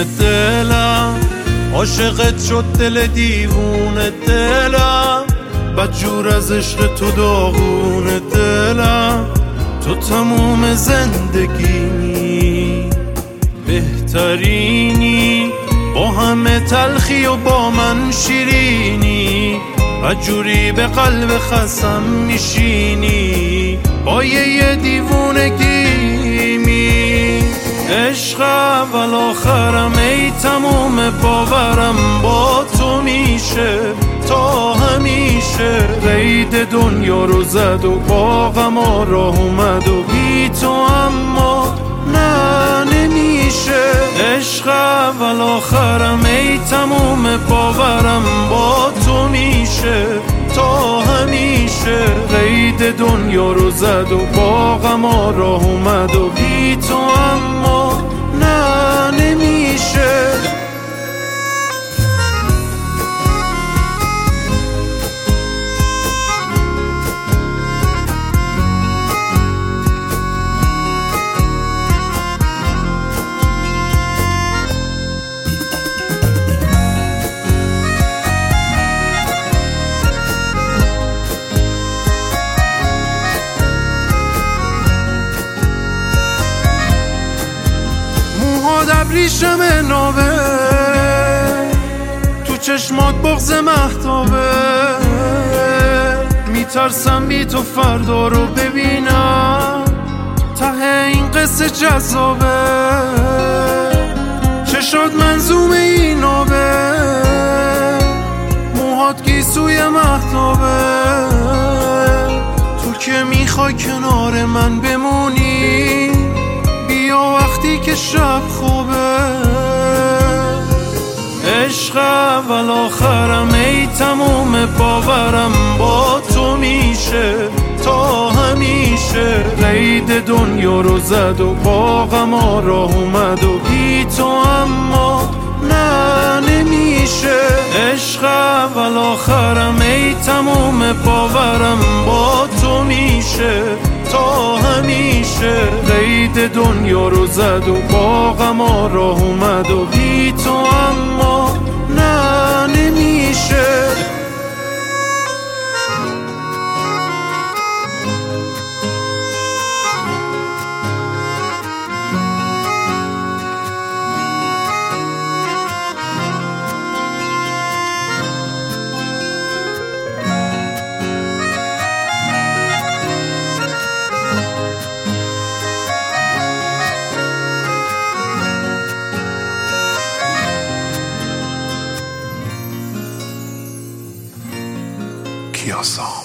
دلم، عاشقت شد دل دیوون دلم، بدجور از عشق تو داغون دلم. تو تموم زندگیمی، بهترینی، با همه تلخی و با من شیرینی، بدجوری به قلب خستم میشینی، با یه دیوونگیمی. عشق اول آخرم ای تموم باورم با تو میشه تا همیشه. قید دنیا رو زد و با غم راه اومد و بی تو اما نه نمیشه. عشق اول آخرم ای تموم باورم با تو میشه تا همیشه. قید دنیا رو زد و با غم راه اومد و بی تو اما نه نمیشه. ریشم نابه تو چشمات بغض مهتابه، میترسم بی تو فردا رو ببینم، ته این قصه جذابه. چشات منظوم این آبه، موهات گیسوی مهتابه. تو که میخوای کنار من بمونی، بیا وقتی که شب خوبه. عشق اول آخرم ای تموم باورم با تو میشه تا همیشه. قید دنیا رو زد و با غم راه اومد و بی تو اما نه نمیشه. عشق اول آخرم ای تموم باورم با تو میشه تا همیشه. قید دنیا رو زد و با غم راه اومد و بی تو اما نه نمیشه. Kiyasa.